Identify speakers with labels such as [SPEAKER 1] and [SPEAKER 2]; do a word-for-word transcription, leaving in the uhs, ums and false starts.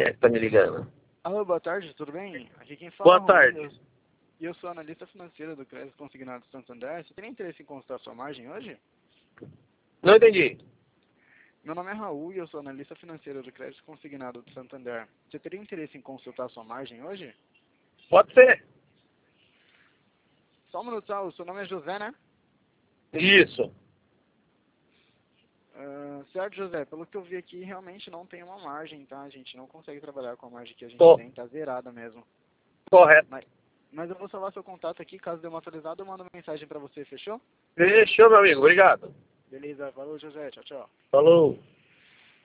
[SPEAKER 1] é que tá me ligando?
[SPEAKER 2] Alô, boa tarde, tudo bem? Aqui quem fala é
[SPEAKER 1] Boa
[SPEAKER 2] o
[SPEAKER 1] tarde.
[SPEAKER 2] Rui, e eu sou analista financeiro do Crédito Consignado do Santander. Você tem interesse em consultar sua margem hoje?
[SPEAKER 1] Não entendi.
[SPEAKER 2] Meu nome é Raul e eu sou analista financeiro do Crédito Consignado do Santander. Você teria interesse em consultar sua margem hoje?
[SPEAKER 1] Pode ser.
[SPEAKER 2] Só um minuto, o seu nome é José, né?
[SPEAKER 1] Isso.
[SPEAKER 2] Uh, certo, José, pelo que eu vi aqui, realmente não tem uma margem, tá? A gente não consegue trabalhar com a margem que a gente
[SPEAKER 1] Co-
[SPEAKER 2] tem, tá zerada mesmo.
[SPEAKER 1] Correto.
[SPEAKER 2] Mas, mas eu vou salvar seu contato aqui, caso dê uma atualizada, eu mando uma mensagem pra você, fechou?
[SPEAKER 1] Fechou, meu amigo. Obrigado.
[SPEAKER 2] Beleza, valeu, José, tchau, tchau.
[SPEAKER 1] Falou.